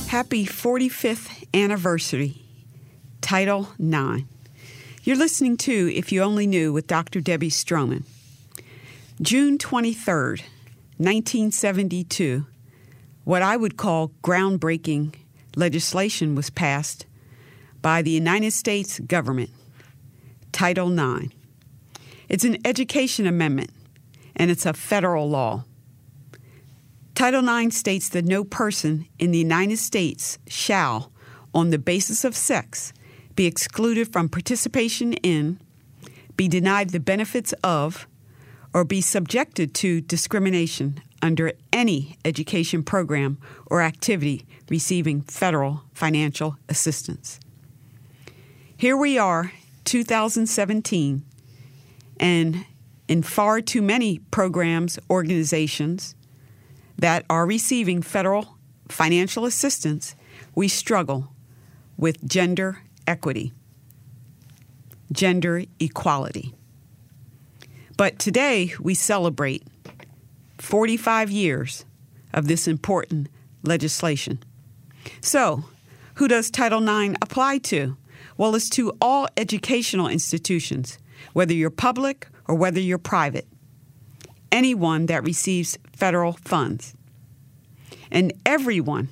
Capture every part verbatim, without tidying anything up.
Happy forty-fifth anniversary, Title nine. You're listening to If You Only Knew with Doctor Debbie Stroman. June twenty-third, nineteen seventy-two, what I would call groundbreaking legislation was passed by the United States government, Title nine. It's an education amendment, and it's a federal law. Title nine states that no person in the United States shall, on the basis of sex, be excluded from participation in, be denied the benefits of, or be subjected to discrimination under any education program or activity receiving federal financial assistance. Here we are, two thousand seventeen, and in far too many programs, organizations that are receiving federal financial assistance, we struggle with gender equity, gender equality. But today we celebrate forty-five years of this important legislation. So, who does Title nine apply to? Well, it's to all educational institutions, whether you're public or whether you're private. Anyone that receives federal funds. And everyone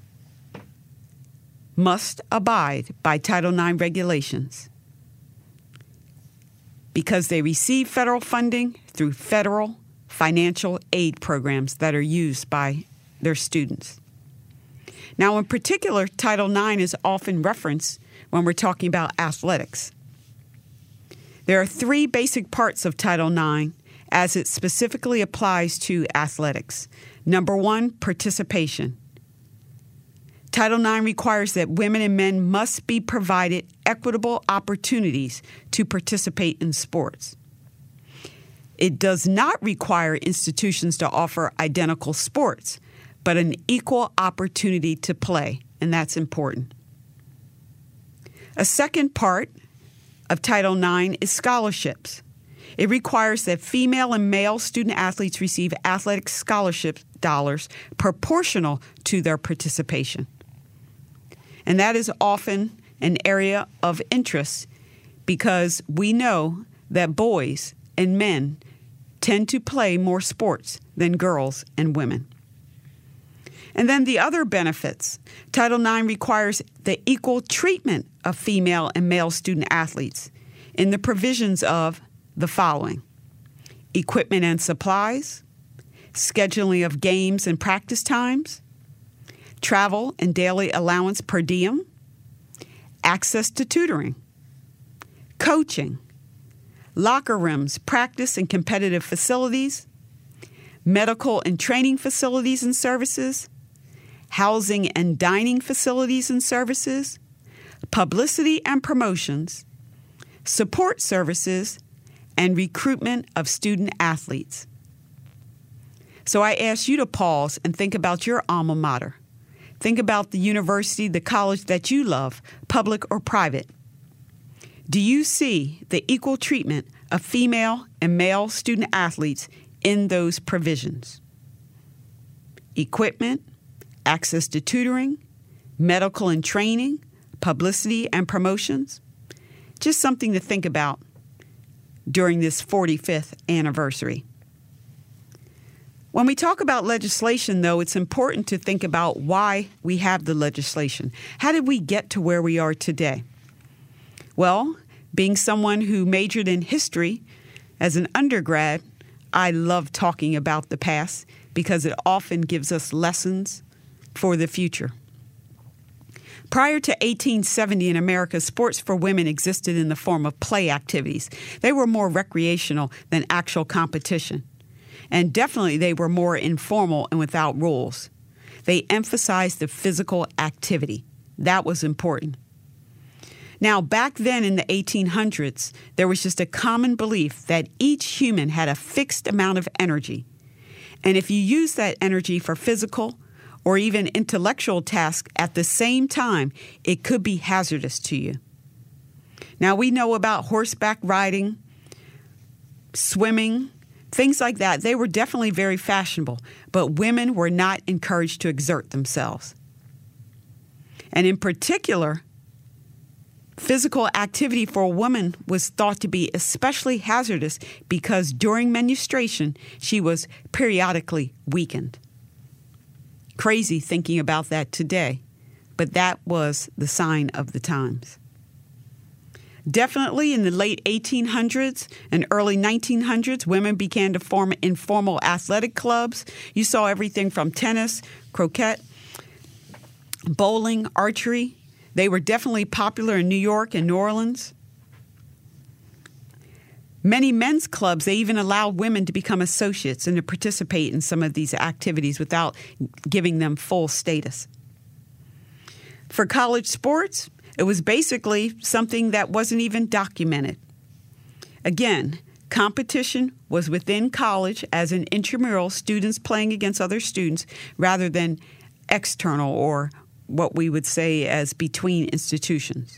must abide by Title nine regulations because they receive federal funding through federal financial aid programs that are used by their students. Now, in particular, Title nine is often referenced when we're talking about athletics. There are three basic parts of Title nine as it specifically applies to athletics. Number one, participation. Title nine requires that women and men must be provided equitable opportunities to participate in sports. It does not require institutions to offer identical sports, but an equal opportunity to play, and that's important. A second part of Title nine is scholarships. It requires that female and male student athletes receive athletic scholarship dollars proportional to their participation. And that is often an area of interest because we know that boys and men tend to play more sports than girls and women. And then the other benefits. Title nine requires the equal treatment of female and male student athletes in the provisions of the following: equipment and supplies, scheduling of games and practice times, travel and daily allowance per diem, access to tutoring, coaching, locker rooms, practice and competitive facilities, medical and training facilities and services, housing and dining facilities and services, publicity and promotions, support services, and recruitment of student athletes. So I ask you to pause and think about your alma mater. Think about the university, the college that you love, public or private. Do you see the equal treatment of female and male student athletes in those provisions? Equipment, access to tutoring, medical and training, publicity and promotions. Just something to think about during this forty-fifth anniversary. When we talk about legislation, though, it's important to think about why we have the legislation. How did we get to where we are today? Well, being someone who majored in history as an undergrad, I love talking about the past because it often gives us lessons for the future. Prior to eighteen seventy in America, sports for women existed in the form of play activities. They were more recreational than actual competition. And definitely they were more informal and without rules. They emphasized the physical activity. That was important. Now, back then in the eighteen hundreds, there was just a common belief that each human had a fixed amount of energy. And if you use that energy for physical or even intellectual tasks at the same time, it could be hazardous to you. Now, we know about horseback riding, swimming, things like that. They were definitely very fashionable, but women were not encouraged to exert themselves. And in particular, physical activity for a woman was thought to be especially hazardous because during menstruation, she was periodically weakened. Crazy thinking about that today, but that was the sign of the times. Definitely in the late eighteen hundreds and early nineteen hundreds, women began to form informal athletic clubs. You saw everything from tennis, croquet, bowling, archery. They were definitely popular in New York and New Orleans. Many men's clubs, they even allowed women to become associates and to participate in some of these activities without giving them full status. For college sports, it was basically something that wasn't even documented. Again, competition was within college as in intramural, students playing against other students, rather than external or what we would say as between institutions.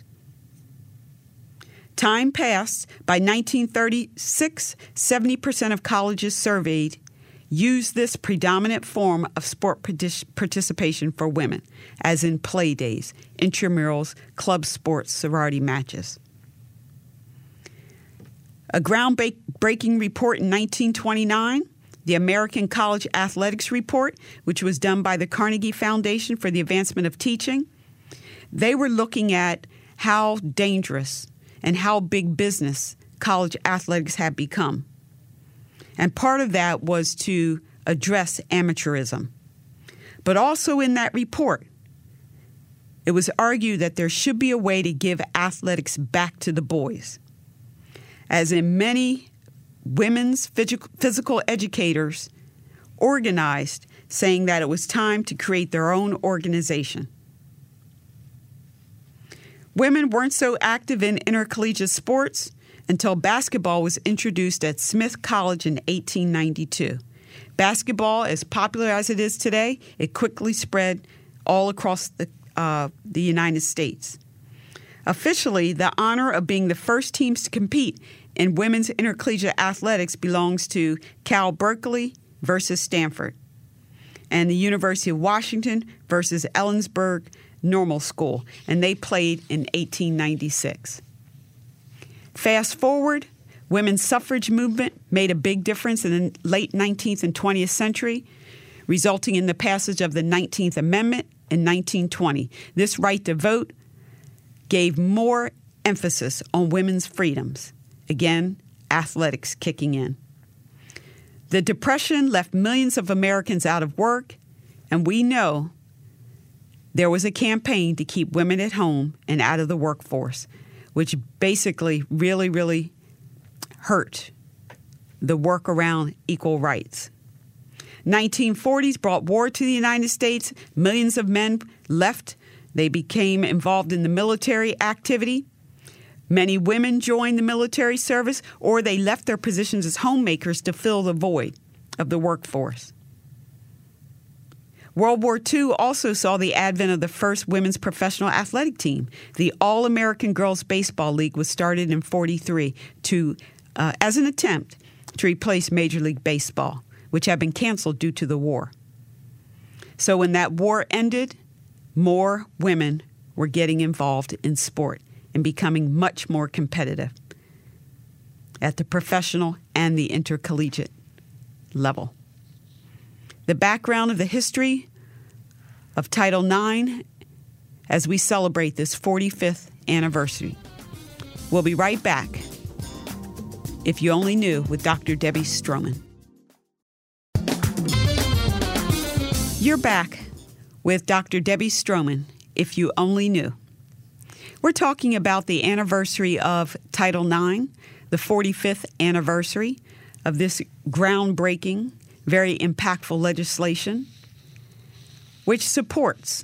Time passed. By nineteen thirty-six, seventy percent of colleges surveyed used this predominant form of sport participation for women, as in play days, intramurals, club sports, sorority matches. A groundbreaking report in nineteen twenty-nine, the American College Athletics Report, which was done by the Carnegie Foundation for the Advancement of Teaching, they were looking at how dangerous and how big business college athletics had become. And part of that was to address amateurism. But also in that report, it was argued that there should be a way to give athletics back to the boys. As in many women's physical educators organized, saying that it was time to create their own organization. Women weren't so active in intercollegiate sports until basketball was introduced at Smith College in eighteen ninety-two. Basketball, as popular as it is today, it quickly spread all across the, uh, the United States. Officially, the honor of being the first teams to compete in women's intercollegiate athletics belongs to Cal Berkeley versus Stanford, and the University of Washington versus Ellensburg Normal School, and they played in eighteen ninety-six. Fast forward, women's suffrage movement made a big difference in the late nineteenth and twentieth century, resulting in the passage of the nineteenth Amendment in nineteen twenty. This right to vote gave more emphasis on women's freedoms. Again, athletics kicking in. The Depression left millions of Americans out of work, and we know there was a campaign to keep women at home and out of the workforce, which basically really, really hurt the work around equal rights. nineteen forties brought war to the United States. Millions of men left. They became involved in the military activity. Many women joined the military service, or they left their positions as homemakers to fill the void of the workforce. World War Two also saw the advent of the first women's professional athletic team. The All-American Girls Baseball League was started in forty-three to, uh, as an attempt to replace Major League Baseball, which had been canceled due to the war. So when that war ended, more women were getting involved in sport and becoming much more competitive at the professional and the intercollegiate level. The background of the history of Title nine as we celebrate this forty-fifth anniversary. We'll be right back. If You Only Knew with Doctor Debbie Stroman. You're back with Doctor Debbie Stroman, If You Only Knew. We're talking about the anniversary of Title nine, the forty-fifth anniversary of this groundbreaking, very impactful legislation, which supports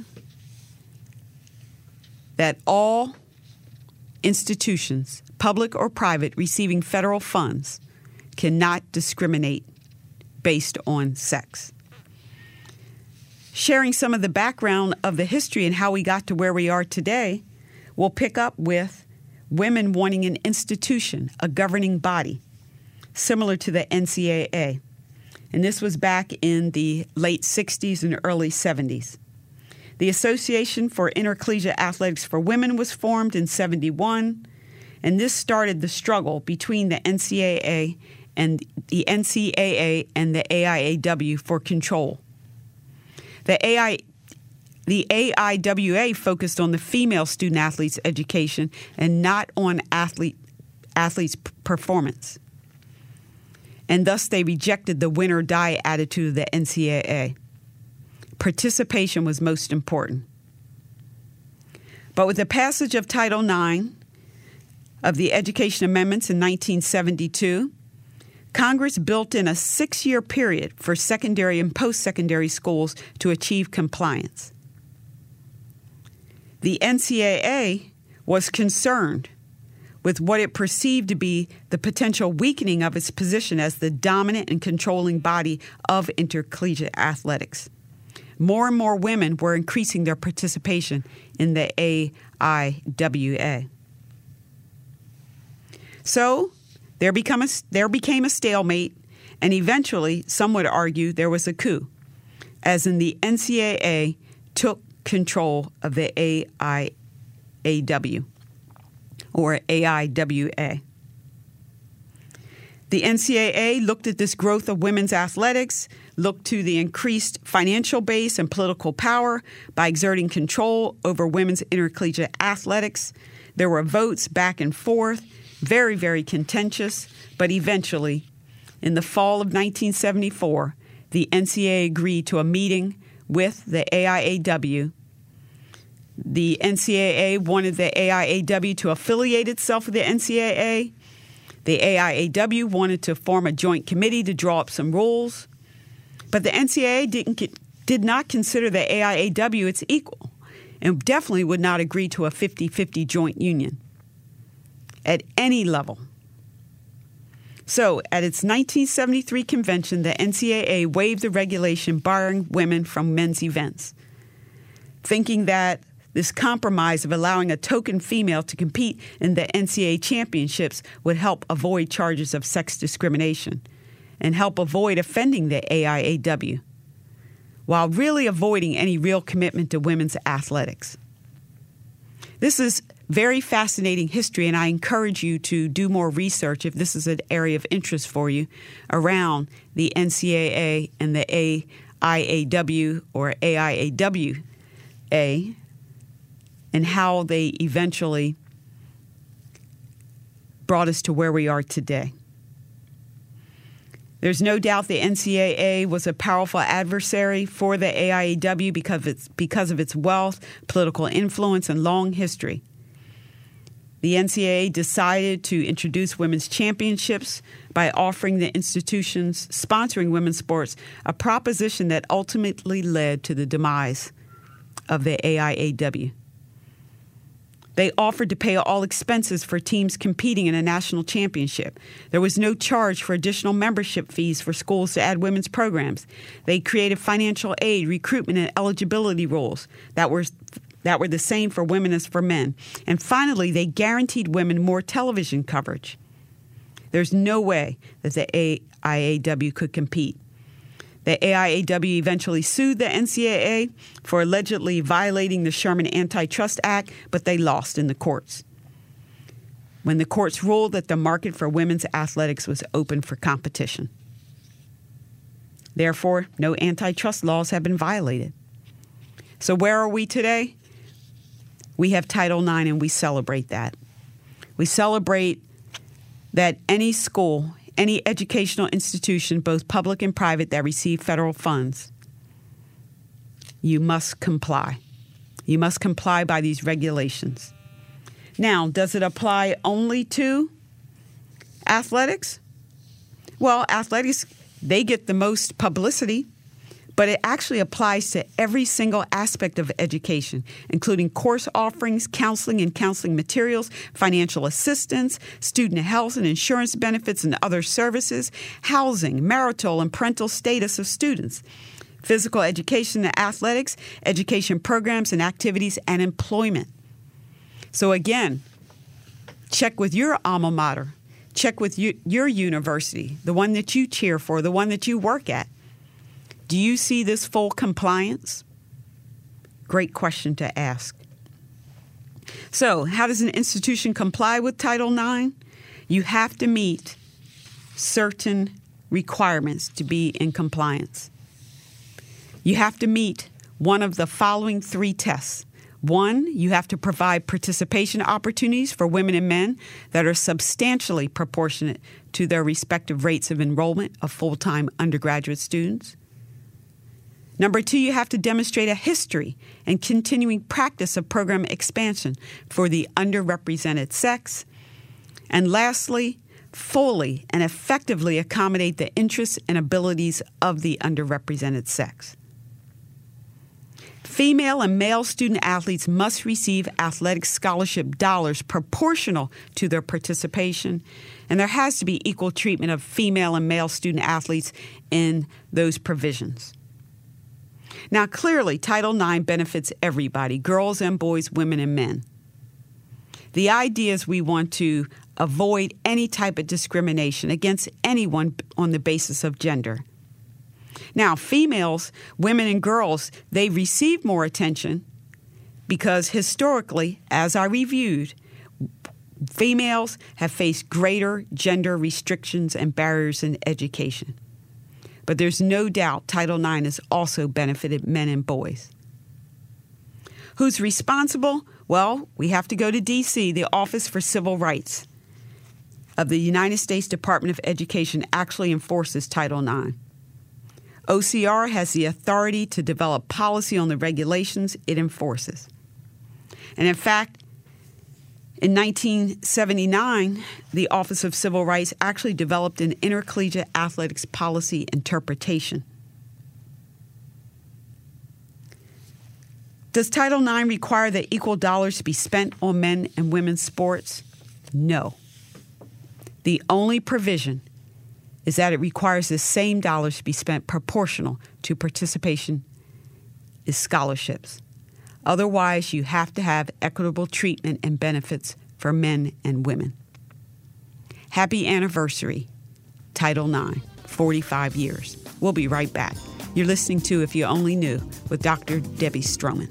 that all institutions, public or private, receiving federal funds cannot discriminate based on sex. Sharing some of the background of the history and how we got to where we are today, we'll pick up with women wanting an institution, a governing body, similar to the N C A A. And this was back in the late sixties and early seventies. The The Association for Intercollegiate Athletics for Women was formed in seventy-one, and this started the struggle between the N C A A and the N C A A and the A I A W for control. The A I The A I W A focused on the female student athletes' education and not on athlete athletes' performance. And thus they rejected the win or die attitude of the N C A A. Participation was most important. But with the passage of Title nine of the Education Amendments in nineteen seventy-two, Congress built in a six-year period for secondary and post-secondary schools to achieve compliance. The N C A A was concerned with what it perceived to be the potential weakening of its position as the dominant and controlling body of intercollegiate athletics. More and more women were increasing their participation in the A I W A. So there, become a, there became a stalemate, and eventually, some would argue, there was a coup, as in the N C A A took control of the A I A W, or A I W A. The N C A A looked at this growth of women's athletics, looked to the increased financial base and political power by exerting control over women's intercollegiate athletics. There were votes back and forth, very, very contentious, but eventually, in the fall of nineteen seventy-four, the N C A A agreed to a meeting with the A I A W. The N C A A wanted the A I A W to affiliate itself with the N C A A. The A I A W wanted to form a joint committee to draw up some rules. But the N C A A didn't get, did not consider the A I A W its equal and definitely would not agree to a fifty-fifty joint union at any level. So, at its nineteen seventy-three convention, the N C A A waived the regulation barring women from men's events, thinking that this compromise of allowing a token female to compete in the N C A A championships would help avoid charges of sex discrimination and help avoid offending the A I A W, while really avoiding any real commitment to women's athletics. This is very fascinating history, and I encourage you to do more research if this is an area of interest for you around the N C A A and the A I A W or A I A W A and how they eventually brought us to where we are today. There's no doubt the N C A A was a powerful adversary for the A I A W because of its, because of its wealth, political influence, and long history. The N C A A decided to introduce women's championships by offering the institutions sponsoring women's sports a proposition that ultimately led to the demise of the A I A W. They offered to pay all expenses for teams competing in a national championship. There was no charge for additional membership fees for schools to add women's programs. They created financial aid, recruitment, and eligibility rules that were that were the same for women as for men. And finally, they guaranteed women more television coverage. There's no way that the A I A W could compete. The A I A W eventually sued the N C A A for allegedly violating the Sherman Antitrust Act, but they lost in the courts, when the courts ruled that the market for women's athletics was open for competition. Therefore, no antitrust laws have been violated. So where are we today? We have Title nine, and we celebrate that. We celebrate that any school, any educational institution, both public and private, that receive federal funds, you must comply. You must comply by these regulations. Now, does it apply only to athletics? Well, athletics, they get the most publicity, but it actually applies to every single aspect of education, including course offerings, counseling and counseling materials, financial assistance, student health and insurance benefits and other services, housing, marital and parental status of students, physical education and athletics, education programs and activities, and employment. So again, check with your alma mater. Check with you, your university, the one that you cheer for, the one that you work at. Do you see this full compliance? Great question to ask. So, how does an institution comply with Title nine? You have to meet certain requirements to be in compliance. You have to meet one of the following three tests. One, you have to provide participation opportunities for women and men that are substantially proportionate to their respective rates of enrollment of full-time undergraduate students. Number two, you have to demonstrate a history and continuing practice of program expansion for the underrepresented sex. And lastly, fully and effectively accommodate the interests and abilities of the underrepresented sex. Female and male student athletes must receive athletic scholarship dollars proportional to their participation, and there has to be equal treatment of female and male student athletes in those provisions. Now, clearly, Title nine benefits everybody, girls and boys, women and men. The idea is we want to avoid any type of discrimination against anyone on the basis of gender. Now, females, women and girls, they receive more attention because historically, as I reviewed, females have faced greater gender restrictions and barriers in education. But there's no doubt Title nine has also benefited men and boys. Who's responsible? Well, we have to go to D C, the Office for Civil Rights of the United States Department of Education actually enforces Title nine. O C R has the authority to develop policy on the regulations it enforces. And in fact, in nineteen seventy-nine, the Office of Civil Rights actually developed an intercollegiate athletics policy interpretation. Does Title nine require that equal dollars be spent on men and women's sports? No. The only provision is that it requires the same dollars to be spent proportional to participation is scholarships. Otherwise, you have to have equitable treatment and benefits for men and women. Happy anniversary, Title nine, forty-five years. We'll be right back. You're listening to If You Only Knew with Doctor Debbie Stroman.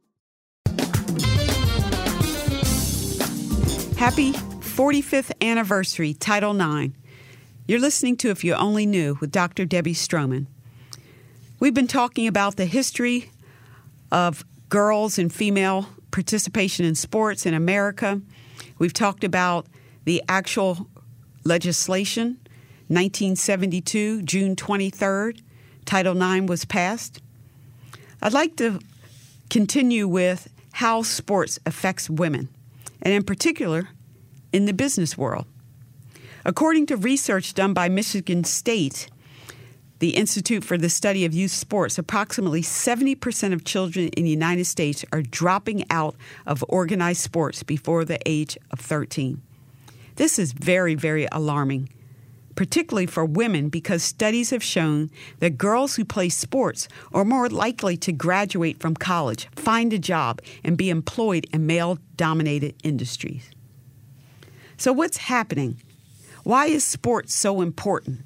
Happy forty-fifth anniversary, Title nine. You're listening to If You Only Knew with Doctor Debbie Stroman. We've been talking about the history of girls and female participation in sports in America. We've talked about the actual legislation. nineteen seventy-two, June twenty-third, Title nine was passed. I'd like to continue with how sports affects women, and in particular, in the business world. According to research done by Michigan State, the Institute for the Study of Youth Sports, approximately seventy percent of children in the United States are dropping out of organized sports before the age of thirteen. This is very, very alarming, particularly for women, because studies have shown that girls who play sports are more likely to graduate from college, find a job, and be employed in male-dominated industries. So what's happening? Why is sports so important?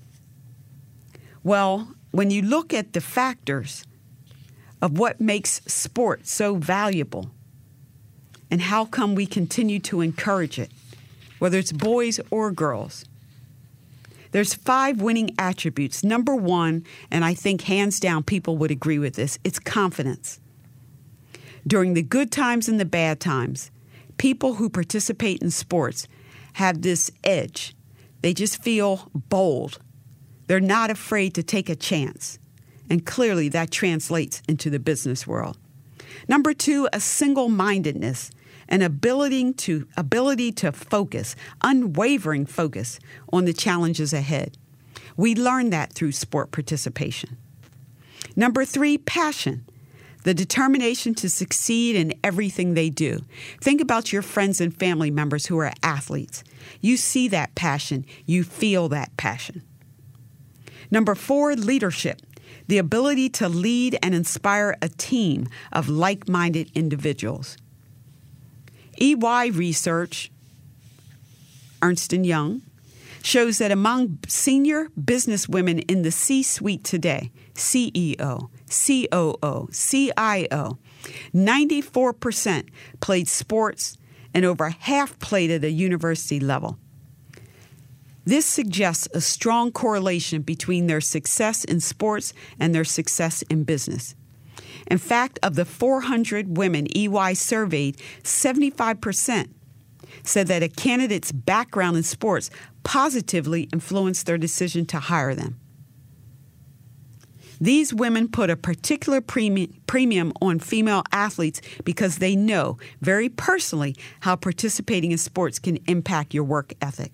Well, when you look at the factors of what makes sports so valuable and how come we continue to encourage it, whether it's boys or girls, there's five winning attributes. Number one, and I think hands down people would agree with this, it's confidence. During the good times and the bad times, people who participate in sports have this edge. They just feel bold. They're not afraid to take a chance. And clearly that translates into the business world. Number two, a single-mindedness, an ability to, ability to focus, unwavering focus on the challenges ahead. We learn that through sport participation. Number three, passion, the determination to succeed in everything they do. Think about your friends and family members who are athletes. You see that passion. You feel that passion. Number four, leadership, the ability to lead and inspire a team of like-minded individuals. E Y research, Ernst and Young, shows that among senior business women in the C-suite today, C E O, C O O, C I O. ninety-four percent played sports, and over half played at a university level. This suggests a strong correlation between their success in sports and their success in business. In fact, of the four hundred women E Y surveyed, seventy-five percent said that a candidate's background in sports positively influenced their decision to hire them. These women put a particular premium on female athletes because they know very personally how participating in sports can impact your work ethic.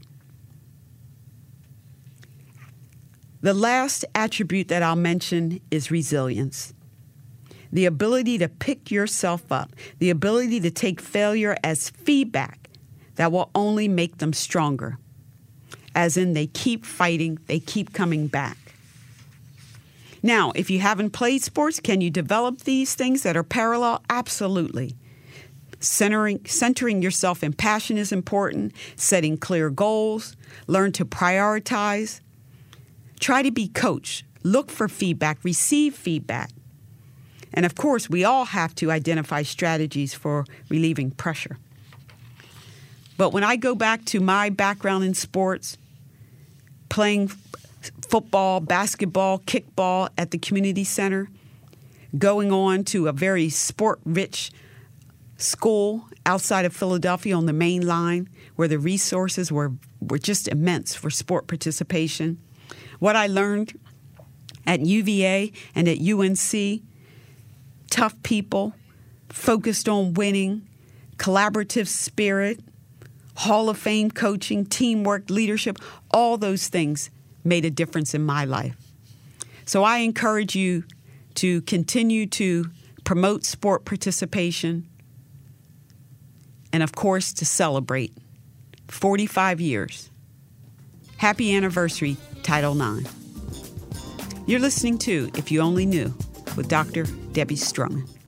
The last attribute that I'll mention is resilience. The ability to pick yourself up, the ability to take failure as feedback that will only make them stronger. As in, they keep fighting, they keep coming back. Now, if you haven't played sports, can you develop these things that are parallel? Absolutely. Centering, centering yourself in passion is important. Setting clear goals. Learn to prioritize. Try to be coached. Look for feedback. Receive feedback. And of course, we all have to identify strategies for relieving pressure. But when I go back to my background in sports, playing football, basketball, kickball at the community center, going on to a very sport-rich school outside of Philadelphia on the main line where the resources were, were just immense for sport participation. What I learned at U V A and at U N C, tough people, focused on winning, collaborative spirit, Hall of Fame coaching, teamwork, leadership, all those things made a difference in my life. So I encourage you to continue to promote sport participation and, of course, to celebrate forty-five years. Happy anniversary, Title nine. You're listening to If You Only Knew with Doctor Debbie Stroman.